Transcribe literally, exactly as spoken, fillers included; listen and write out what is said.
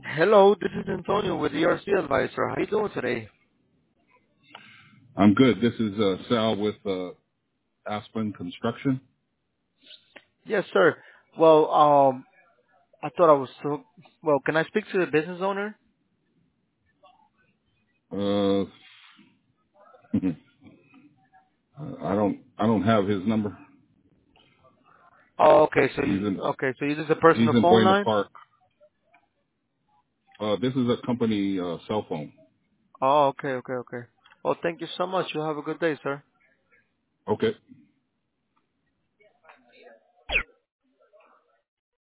Hello, this is Antonio with E R C Advisor. How you doing today? I'm good. This is uh, Sal with uh, Aspen Construction. Yes, sir. Well, um, I thought I was so. Well, can I speak to the business owner? Uh, I don't I don't have his number. Oh, okay. So He's you in okay? So you just a person he's on the in phone Buena line? Park. Uh, this is a company uh, cell phone. Oh, okay, okay, okay. Well, thank you so much. You have a good day, sir. Okay.